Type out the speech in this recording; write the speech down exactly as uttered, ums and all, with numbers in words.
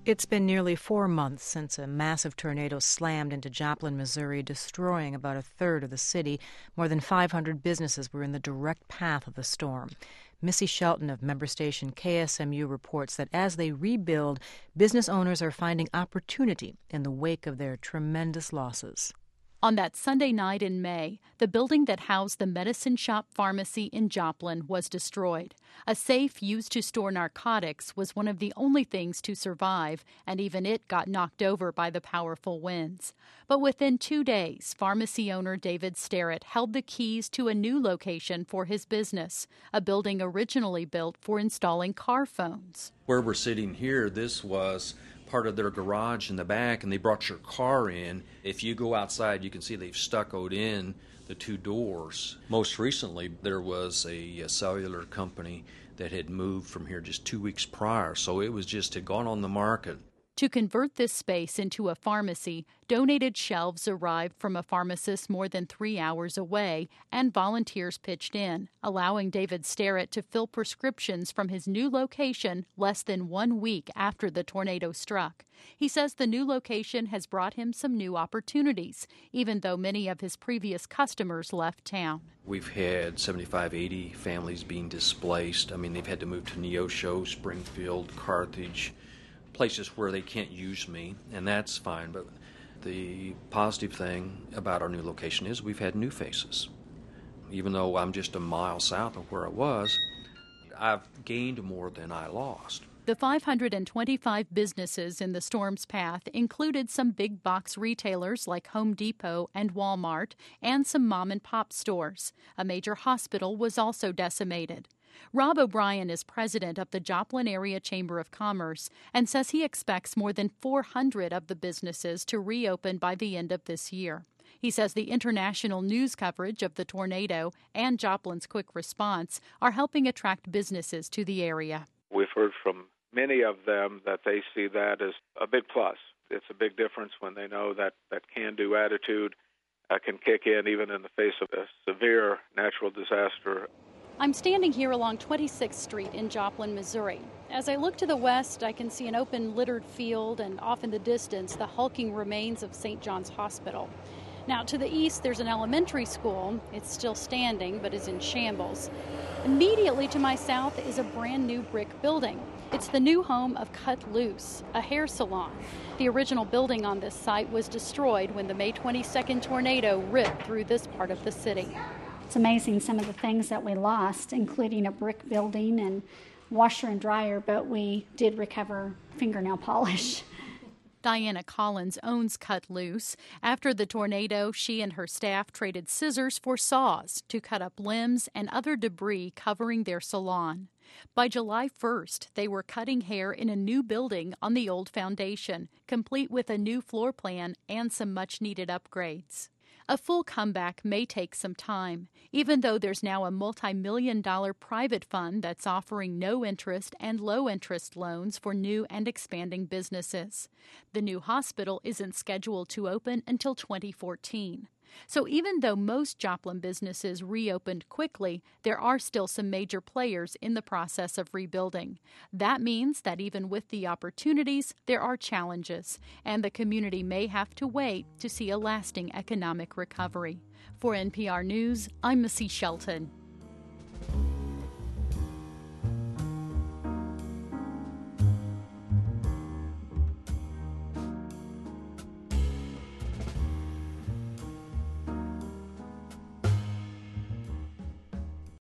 It's been nearly four months since a massive tornado slammed into Joplin, Missouri, destroying about a third of the city. More than five hundred businesses were in the direct path of the storm. Missy Shelton of member station K S M U reports that as they rebuild, business owners are finding opportunity in the wake of their tremendous losses. On that Sunday night in May, the building that housed the Medicine Shop Pharmacy in Joplin was destroyed. A safe used to store narcotics was one of the only things to survive, and even it got knocked over by the powerful winds. But within two days, pharmacy owner David Sterrett held the keys to a new location for his business, a building originally built for installing car phones. Where we're sitting here, this was part of their garage in the back, and they brought your car in. If you go outside, you can see they've stuccoed in the two doors. Most recently, there was a, a cellular company that had moved from here just two weeks prior, so it was just had gone on the market. To convert this space into a pharmacy, donated shelves arrived from a pharmacist more than three hours away, and volunteers pitched in, allowing David Sterrett to fill prescriptions from his new location less than one week after the tornado struck. He says the new location has brought him some new opportunities, even though many of his previous customers left town. We've had seventy-five, eighty families being displaced. I mean, they've had to move to Neosho, Springfield, Carthage, places where they can't use me, and that's fine. But the positive thing about our new location is we've had new faces. Even though I'm just a mile south of where I was, I've gained more than I lost. The five hundred twenty-five businesses in the storm's path included some big box retailers like Home Depot and Walmart, and some mom and pop stores. A major hospital was also decimated. Rob O'Brien is president of the Joplin Area Chamber of Commerce and says he expects more than four hundred of the businesses to reopen by the end of this year. He says the international news coverage of the tornado and Joplin's quick response are helping attract businesses to the area. We've heard from many of them that they see that as a big plus. It's a big difference when they know that that can-do attitude uh, can kick in even in the face of a severe natural disaster. I'm standing here along twenty-sixth Street in Joplin, Missouri. As I look to the west, I can see an open littered field and off in the distance the hulking remains of Saint John's Hospital. Now to the east there's an elementary school. It's still standing but is in shambles. Immediately to my south is a brand new brick building. It's the new home of Cut Loose, a hair salon. The original building on this site was destroyed when the May twenty-second tornado ripped through this part of the city. It's amazing some of the things that we lost, including a brick building and washer and dryer, but we did recover fingernail polish. Diana Collins owns Cut Loose. After the tornado, she and her staff traded scissors for saws to cut up limbs and other debris covering their salon. By July first, they were cutting hair in a new building on the old foundation, complete with a new floor plan and some much-needed upgrades. A full comeback may take some time, even though there's now a multi-million dollar private fund that's offering no interest and low interest loans for new and expanding businesses. The new hospital isn't scheduled to open until twenty fourteen. So even though most Joplin businesses reopened quickly, there are still some major players in the process of rebuilding. That means that even with the opportunities, there are challenges, and the community may have to wait to see a lasting economic recovery. For N P R News, I'm Missy Shelton.